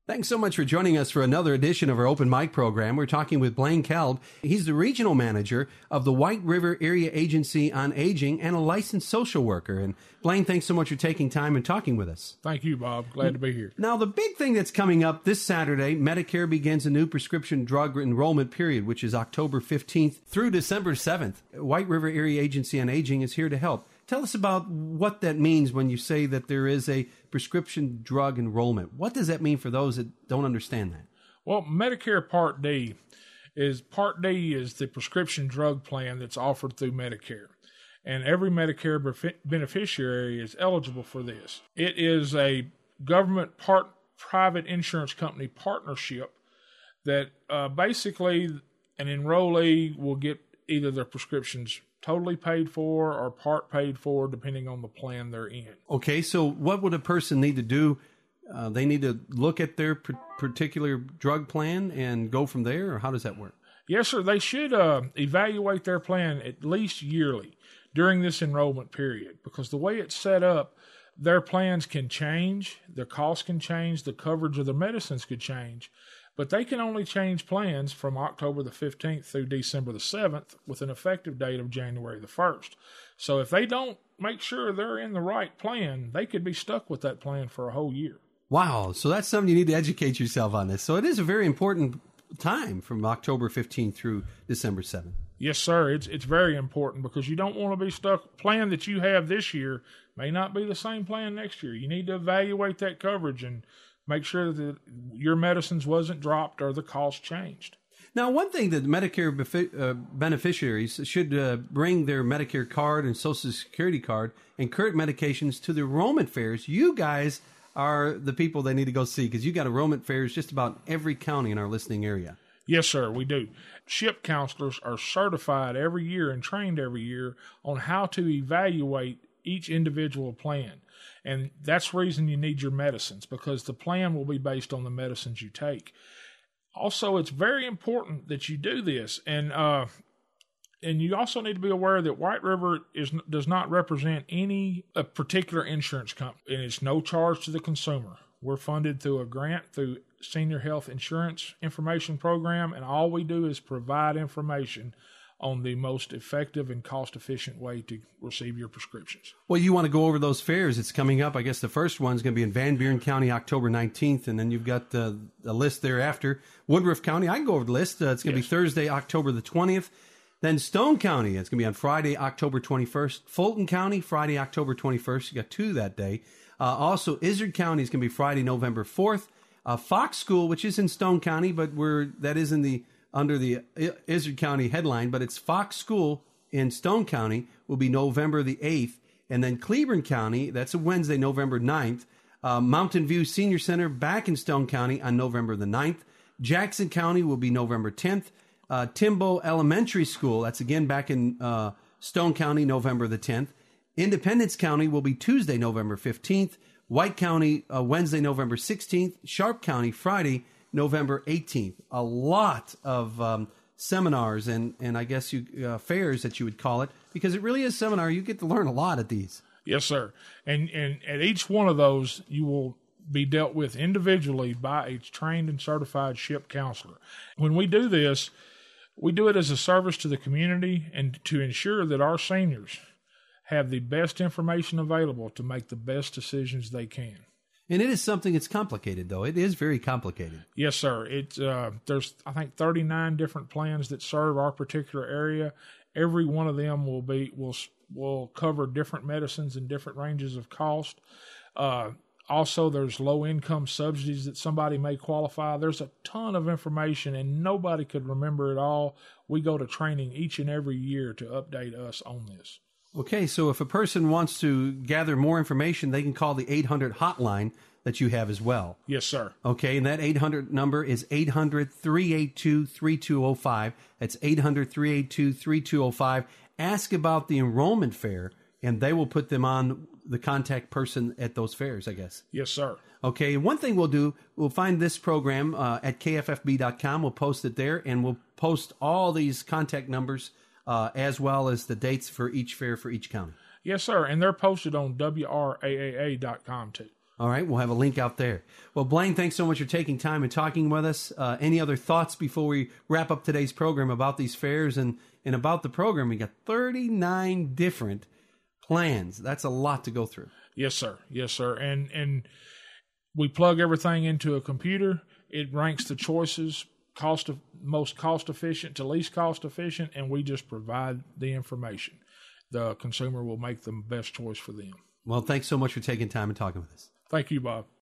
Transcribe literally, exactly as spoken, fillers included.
Thanks so much for joining us for another edition of our open mic program. We're talking with Blaine Kalb. He's the regional manager of the White River Area Agency on Aging and a licensed social worker. And Blaine, thanks so much for taking time and talking with us. Thank you, Bob. Glad to be here. Now, the big thing that's coming up this Saturday, Medicare begins a new prescription drug enrollment period, which is October fifteenth through December seventh. White River Area Agency on Aging is here to help. Tell us about what that means when you say that there is a prescription drug enrollment. What does that mean for those that don't understand that? Well, Medicare Part D is Part D is the prescription drug plan that's offered through Medicare. And every Medicare bef- beneficiary is eligible for this. It is a government part private insurance company partnership that uh, basically an enrollee will get either their prescriptions totally paid for or part paid for, depending on the plan they're in. Okay, so what would a person need to do? Uh, they need to look at their p- particular drug plan and go from there, or how does that work? Yes, sir. They should uh, evaluate their plan at least yearly during this enrollment period, because the way it's set up, their plans can change, their costs can change, the coverage of the medicines could change, but they can only change plans from October the fifteenth through December the seventh with an effective date of January the first. So if they don't make sure they're in the right plan, they could be stuck with that plan for a whole year. Wow. So that's something you need to educate yourself on this. So it is a very important time from October fifteenth through December seventh. Yes, sir. It's it's very important because you don't want to be stuck. Plan that you have this year may not be the same plan next year. You need to evaluate that coverage and make sure that your medicines wasn't dropped or the cost changed. Now, one thing that Medicare befi- uh, beneficiaries should uh, bring their Medicare card and Social Security card and current medications to the enrollment fairs. You guys are the people they need to go see because you got enrollment fairs just about every county in our listening area. Yes, sir, we do. SHIP counselors are certified every year and trained every year on how to evaluate each individual plan. And that's the reason you need your medicines, because the plan will be based on the medicines you take. Also, it's very important that you do this. And uh, and you also need to be aware that White River is does not represent any a particular insurance company, and it's no charge to the consumer. We're funded through a grant through Senior Health Insurance Information Program, and all we do is provide information on the most effective and cost-efficient way to receive your prescriptions. Well, you want to go over those fairs. It's coming up. I guess the first one's going to be in Van Buren County, October nineteenth, and then you've got uh, a list thereafter. Woodruff County, I can go over the list. Uh, it's going to yes. be Thursday, October the twentieth. Then Stone County, it's going to be on Friday, October twenty-first. Fulton County, Friday, October twenty-first. You got two that day. Uh, also, Izard County is going to be Friday, November fourth. Uh, Fox School, which is in Stone County, but we're that is in the under the Izard County headline, but it's Fox School in Stone County, will be November the eighth. And then Cleburne County, that's a Wednesday, November ninth. Uh, Mountain View Senior Center back in Stone County on November the ninth. Jackson County will be November tenth. Uh, Timbo Elementary School, that's again back in uh, Stone County, November the tenth. Independence County will be Tuesday, November fifteenth. White County, uh, Wednesday, November sixteenth. Sharp County, Friday, November eighteenth. A lot of um, seminars and, and I guess you uh, fairs that you would call it, because it really is seminar. You get to learn a lot at these. Yes, sir. And, and at each one of those, you will be dealt with individually by a trained and certified SHIP counselor. When we do this, we do it as a service to the community and to ensure that our seniors have the best information available to make the best decisions they can. And it is something that's complicated, though. It is very complicated. Yes, sir. It's uh, there's, I think, thirty-nine different plans that serve our particular area. Every one of them will be will will cover different medicines and different ranges of cost. Uh, also, there's low-income subsidies that somebody may qualify. There's a ton of information, and nobody could remember it all. We go to training each and every year to update us on this. Okay, so if a person wants to gather more information, they can call the eight hundred hotline that you have as well. Yes, sir. Okay, and that eight hundred number is eight hundred, three eight two, three two zero five. That's eight hundred, three eight two, three two zero five. Ask about the enrollment fair, and they will put them on the contact person at those fairs, I guess. Yes, sir. Okay, one thing we'll do, we'll find this program uh, at K F F B dot com. We'll post it there, and we'll post all these contact numbers Uh, as well as the dates for each fair for each county. Yes, sir. And they're posted on W R A A A dot com, too. All right, we'll have a link out there. Well, Blaine, thanks so much for taking time and talking with us. Uh, any other thoughts before we wrap up today's program about these fairs and, and about the program? We got thirty-nine different plans. That's a lot to go through. Yes, sir. Yes, sir. And and we plug everything into a computer. It ranks the choices, cost of, most cost efficient to least cost efficient, and we just provide the information. The consumer will make the best choice for them. Well, thanks so much for taking time and talking with us. Thank you, Bob.